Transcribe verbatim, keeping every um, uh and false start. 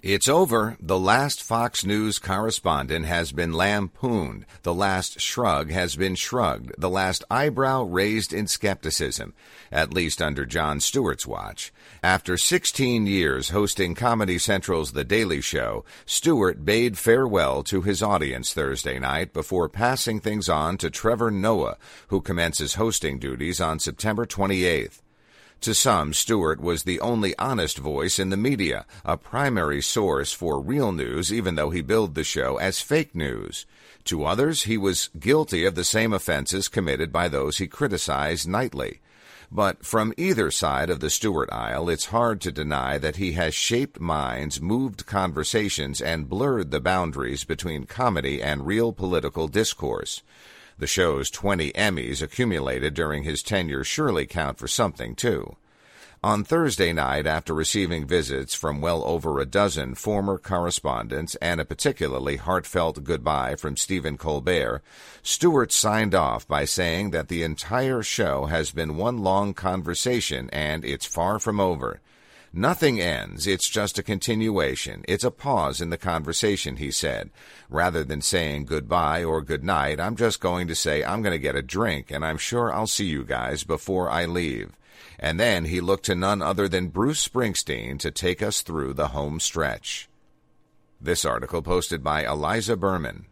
It's over. The last Fox News correspondent has been lampooned. The last shrug has been shrugged. The last eyebrow raised in skepticism, at least under Jon Stewart's watch. After sixteen years hosting Comedy Central's The Daily Show, Stewart bade farewell to his audience Thursday night before passing things on to Trevor Noah, who commences hosting duties on September twenty-eighth. To some, Stewart was the only honest voice in the media, a primary source for real news, even though he billed the show as fake news. To others, he was guilty of the same offenses committed by those he criticized nightly. But from either side of the Stewart aisle, it's hard to deny that he has shaped minds, moved conversations, and blurred the boundaries between comedy and real political discourse. The show's twenty Emmys accumulated during his tenure surely count for something, too. On Thursday night, after receiving visits from well over a dozen former correspondents and a particularly heartfelt goodbye from Stephen Colbert, Stewart signed off by saying that the entire show has been one long conversation and it's far from over. Nothing ends, it's just a continuation. It's a pause in the conversation, he said. Rather than saying goodbye or goodnight, I'm just going to say I'm going to get a drink, and I'm sure I'll see you guys before I leave. And then he looked to none other than Bruce Springsteen to take us through the home stretch. This article posted by Eliza Berman.